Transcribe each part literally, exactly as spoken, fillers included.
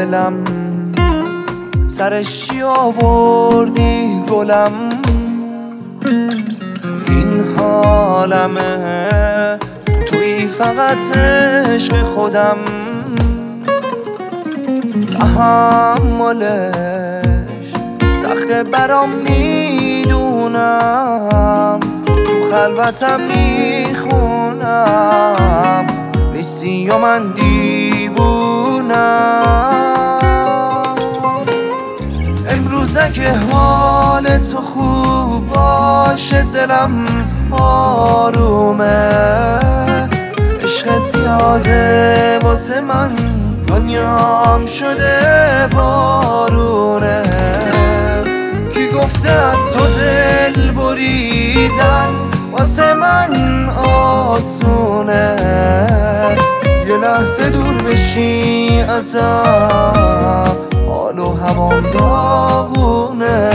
دلم سرش چی آوردی گلم، این حالمه توی فقط عشق خودم، تحملش سخته برام میدونم، تو خلوتم میخونم نیستی و من دیوونم. امروزه که حال تو خوب باشه دلم آرومه، عشقت یاده واسه من دنیام شده بارونه. کی گفته از تو دل بریدن واسه من آسونه، یه لحظه دور بشی ازم حال و هوام داغونه.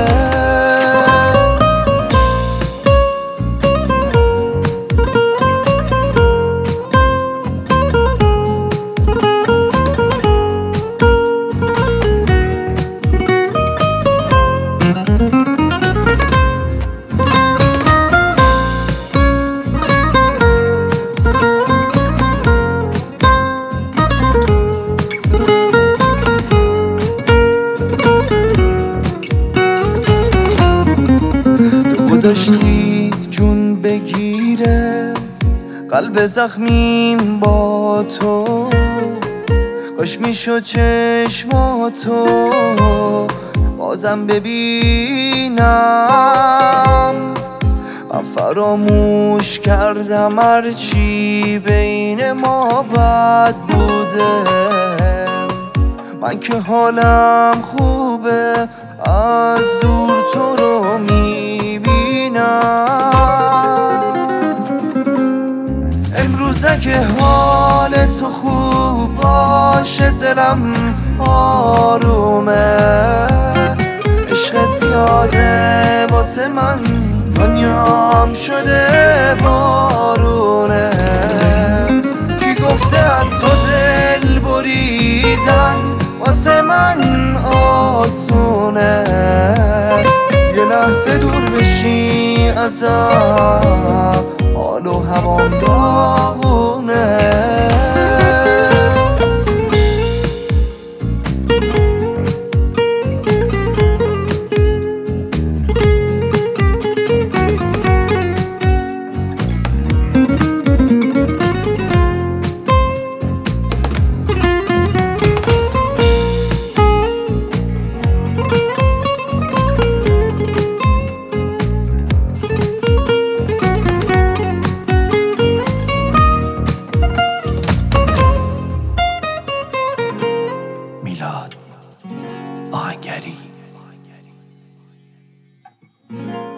گذاشتی جون بگیره قلب زخمیم با تو، کاش میشد چشماتو بازم ببینم. من فراموش کردم هرچی بین ما بد بوده، من که حالم خوبه از دور تو رو میبینم. امروزه که حال تو خوب باشه دلم آرومه، عشقت یاده واسه من دنیام شده بارونه. کی گفته از تو دل بریدن واسه من آسونه، یه لحظه دور بشی ازم حال و هوام داغونه. میلاد آهنگری.